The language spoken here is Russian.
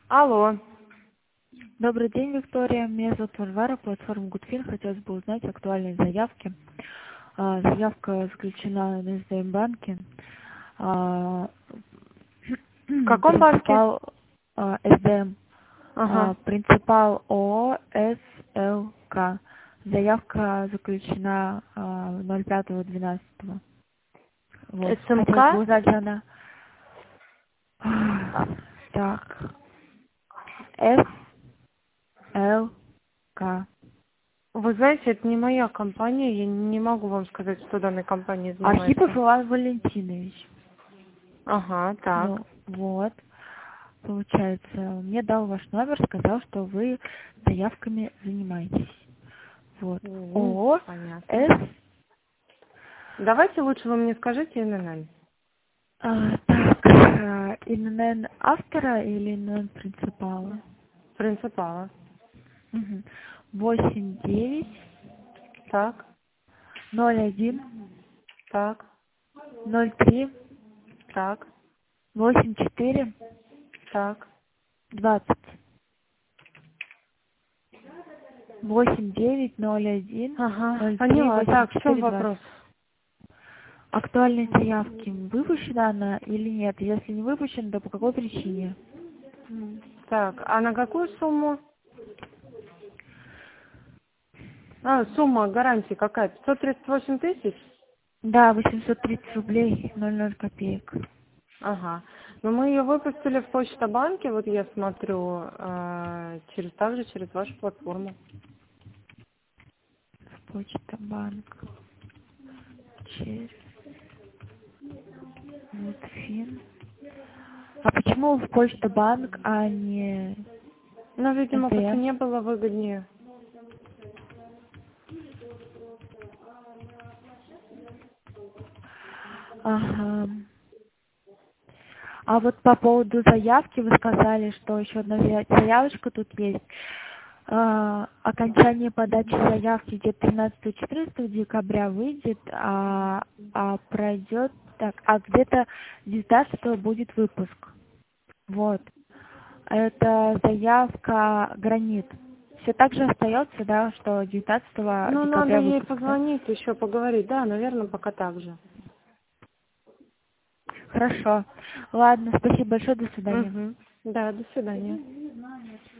Алло. Добрый день, Виктория. Меня зовут Варвара, платформа Гудфин. Хотелось бы узнать актуальные заявки. Заявка заключена на СДМ банке. В каком банке? Принципал СДМ. Ага. Принципал ООО СЛК. Заявка заключена 05.12. Вот. Хотелось бы СМК? узнать, она... Так. СЛК. Вы знаете, это не моя компания, я не могу вам сказать, что данной компанией Архипов занимается. Иван Валентинович. Ага, так. Ну, вот. Получается, мне дал ваш номер, сказал, что вы заявками занимаетесь. Вот. ООО Понятно. С. Давайте лучше вы мне скажите ИНН. Так, ИНН автора или ИНН принципала? Принципала. Угу. 89 Так, 01 так, 03 так, 84 так. 20. 8901 Ага, 03 поняла. Так, в чем 84 20. вопрос? Актуальные заявки выпущена она или нет? Если не выпущена, то по какой причине? Так, а на какую сумму? Сумма гарантии какая? 538 тысяч? Да, 830 рублей 00 копеек. Ага. Но мы ее выпустили в Почта-банке, вот я смотрю, также через вашу платформу. Почта банк. Через Мудфин. А почему в Почта банк, а не Ну, видимо, по СДМ? цене было выгоднее. Ага. А вот по поводу заявки вы сказали, что еще одна заявочка тут есть. Окончание подачи заявки где-то 13-14 декабря выйдет, пройдет так, где-то 19 будет выпуск. Вот. Это заявка «Гранит». Все так же остается, да, что 19 Ну, надо декабря ей выпуск, да? позвонить, еще поговорить. Да, наверное, пока так же. Хорошо. Ладно, спасибо большое, до свидания. Угу. Да, до свидания.